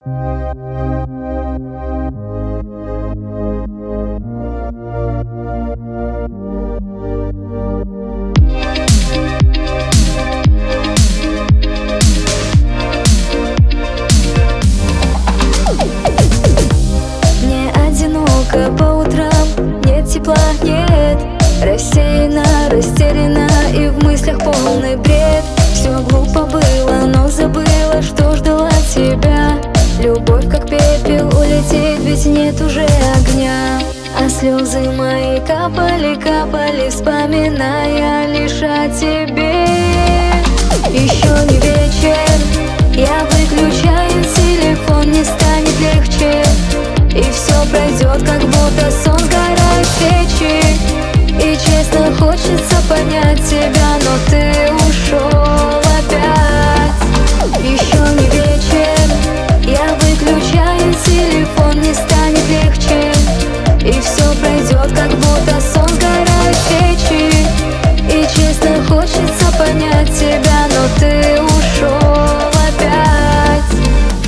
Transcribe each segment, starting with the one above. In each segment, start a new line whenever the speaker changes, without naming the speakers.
Мне одиноко по утрам, нет тепла, нет. Рассеяна, растеряна и в мыслях полный бред. Все глупо было, но забыла, что ждала тебя. Любовь как пепел улетит, ведь нет уже огня. А слезы мои капали, капали, вспоминая лишь о тебе. Еще не вечер, я выключаю телефон, не станет легче. И все пройдет, как будто сон, сгорают свечи. И честно хочется понять тебя, но ты ушел опять. Еще не вечер, я выключаю телефон, не станет легче. И все пройдет, как будто сон, сгорают свечи. И честно хочется понять тебя, но ты ушел опять.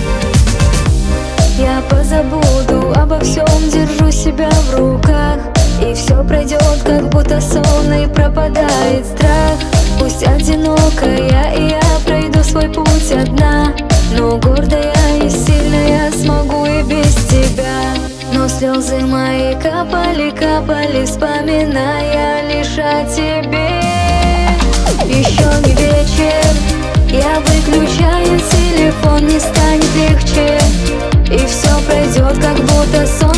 Я позабуду обо всем, держу себя в руках. И все пройдет, как будто сон, и пропадает страх. Пусть одинокая, и я пройду свой путь одна. Но гордая и сильная смогу и без тебя. Но слезы мои капали, капали, вспоминая лишь о тебе. Еще не вечер, я выключаю телефон, не станет легче. И все пройдет, как будто сон,